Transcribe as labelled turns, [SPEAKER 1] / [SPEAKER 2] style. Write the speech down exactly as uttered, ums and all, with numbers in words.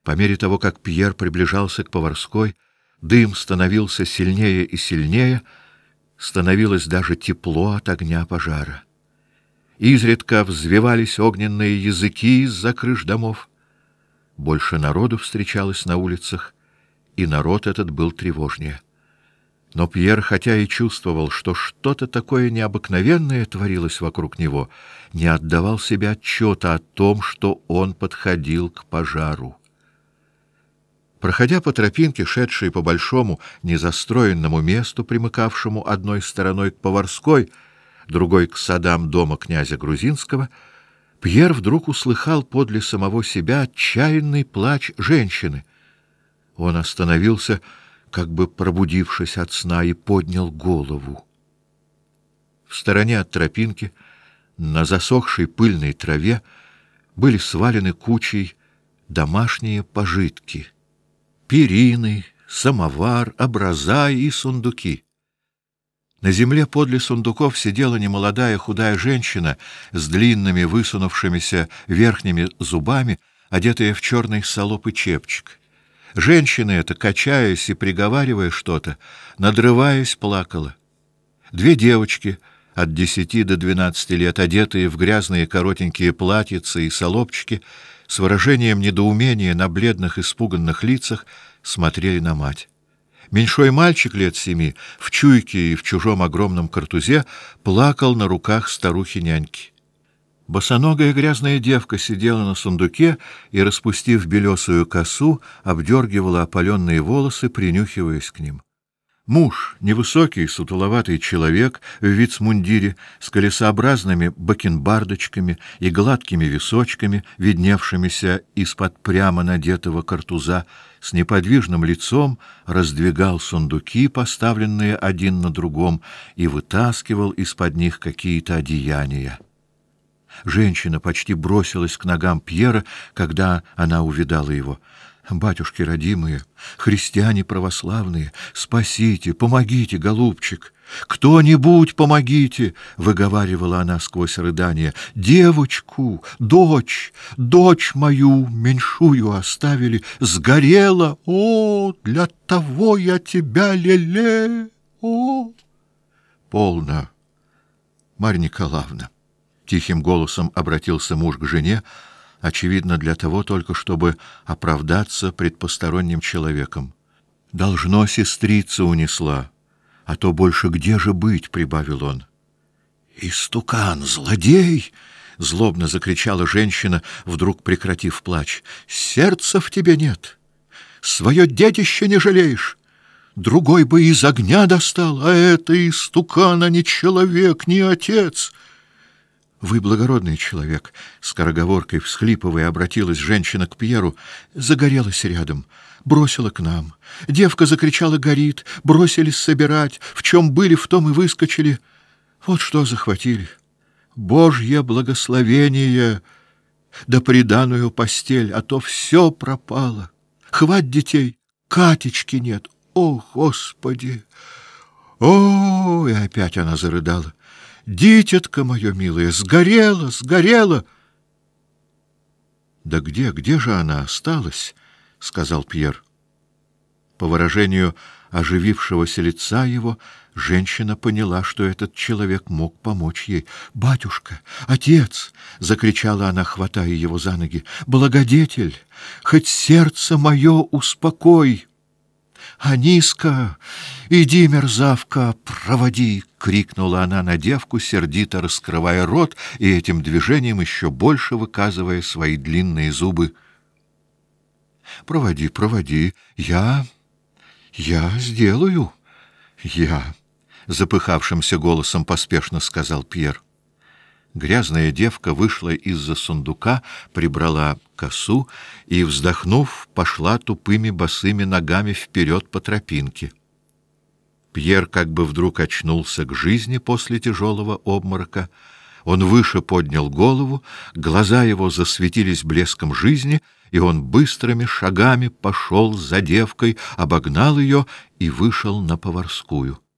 [SPEAKER 1] По мере того, как Пьер приближался к Поварской, дым становился сильнее и сильнее, становилось даже тепло от огня пожара. Изредка взвивались огненные языки из-за крыш домов. Больше народу встречалось на улицах, и народ этот был тревожнее. Но Пьер, хотя и чувствовал, что что-то такое необыкновенное творилось вокруг него, не отдавал себе отчета о том, что он подходил к пожару. Проходя по тропинке, шедшей по большому незастроенному месту, примыкавшему одной стороной к Поварской, другой к садам дома князя Грузинского, Пьер вдруг услыхал подле самого себя отчаянный плач женщины. Он остановился, как бы пробудившись от сна, и поднял голову. В стороне от тропинки, на засохшей пыльной траве, были свалены кучей домашние пожитки: перины, самовар, образа и сундуки. На земле подле сундуков сидела немолодая худая женщина с длинными высунувшимися верхними зубами, одетая в черный салоп и чепчик. Женщина эта, качаясь и приговаривая что-то, надрываясь, плакала. Две девочки от десяти до двенадцати лет, одетые в грязные коротенькие платьица и салопчики, с выражением недоумения на бледных испуганных лицах смотрели на мать. Меньшой мальчик лет семи, в чуйке и в чужом огромном картузе, плакал на руках старухи-няньки. Босоногая грязная девка сидела на сундуке и, распустив белесую косу, обдергивала опаленные волосы, принюхиваясь к ним. Муж, невысокий, сутуловатый человек в вицмундире с колесообразными бакенбардочками и гладкими височками, видневшимися из-под прямо надетого картуза, с неподвижным лицом раздвигал сундуки, поставленные один на другом, и вытаскивал из-под них какие-то одеяния. Женщина почти бросилась к ногам Пьера, когда она увидала его. «Батюшки родимые, христиане православные, спасите, помогите, голубчик! Кто-нибудь помогите!» — выговаривала она сквозь рыдания. «Девочку, дочь, дочь мою меньшую оставили, сгорела! О, для того я тебя леле! О!» «Полно, Марья Николаевна!» — тихим голосом обратился муж к жене, очевидно, для того только, чтобы оправдаться пред посторонним человеком. «Должно, сестрица унесла, а то больше где же быть?» — прибавил он. «Истукан, злодей!» — злобно закричала женщина, вдруг прекратив плач. «Сердца в тебе нет, свое детище не жалеешь. Другой бы из огня достал, а это истукан, а не человек, не отец!» «Вы благородный человек», — скороговоркой всхлипывая обратилась женщина к Пьеру, — «загорелась рядом, бросила к нам. Девка закричала: горит, бросились собирать, в чем были, в том и выскочили. Вот что захватили. Божье благословение, да приданую постель, а то все пропало. Хвать детей, Катечки нет. О, Господи! О, и опять она зарыдала. Дитятка мое милое, сгорела, сгорела. Да где, где же она осталась? Сказал Пьер. По выражению оживившегося лица его женщина поняла, что этот человек мог помочь ей. «Батюшка! Отец!» — закричала она, хватая его за ноги. «Благодетель! Хоть сердце мое успокой!» «Аниска, иди, мерзавка, проводи!» — крикнула она на девку, сердито раскрывая рот и этим движением еще больше выказывая свои длинные зубы. «Проводи, проводи, я... я сделаю, я...» — запыхавшимся голосом поспешно сказал Пьер. Грязная девка вышла из-за сундука, прибрала косу и, вздохнув, пошла тупыми босыми ногами вперед по тропинке. Пьер как бы вдруг очнулся к жизни после тяжелого обморока. Он выше поднял голову, глаза его засветились блеском жизни, и он быстрыми шагами пошел за девкой, обогнал ее и вышел на Поварскую.